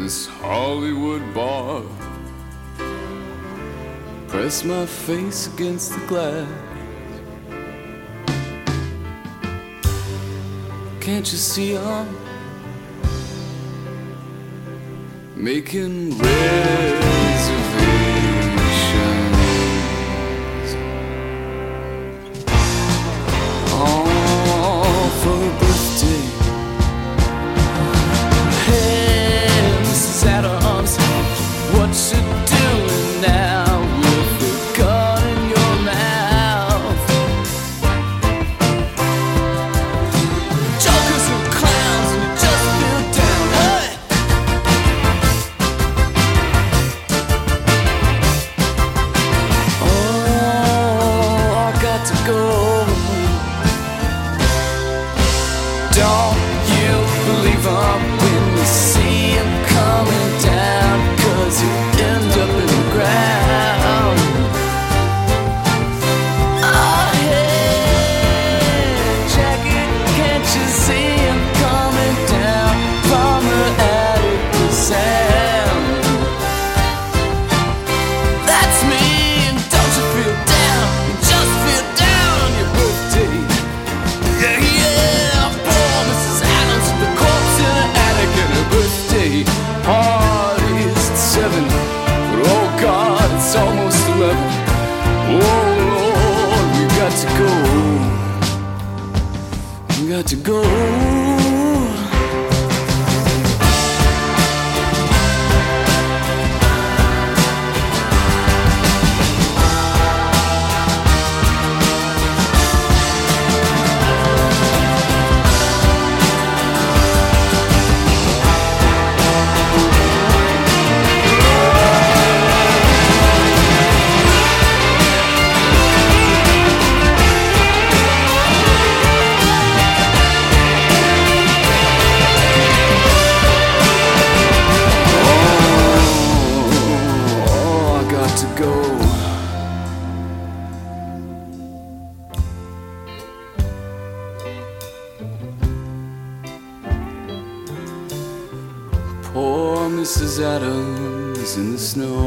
this Hollywood bar. Press my face against the glass. Can't you see I'm making reservations? Oh, for a birthday. Hey, Mrs. Adams, what you doing now with the gun in your mouth? Jokers and clowns and you just feel down. Hey! Oh, I got to go. Don't you believe him when you see him coming down? 'Cause you end up in the ground. Oh, hey, Jackie, can't you see him coming down from the attic to sound? That's me, and don't you feel down? You just feel down on your birthday. Yeah, yeah, poor Mrs. Adams with the corpse in the attic and her birthday party's at 7. But oh God, it's almost 11. Oh Lord, we got to go. We got to go. Poor Mrs. Adams in the snow.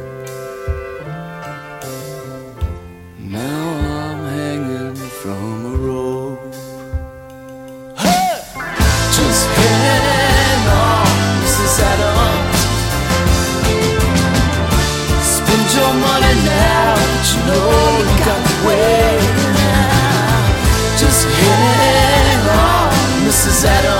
Now I'm hanging from a rope. Hey! Just hang on, Mrs. Adams. Spend your money now, but you know you got to wait now. Just hang on, Mrs. Adams.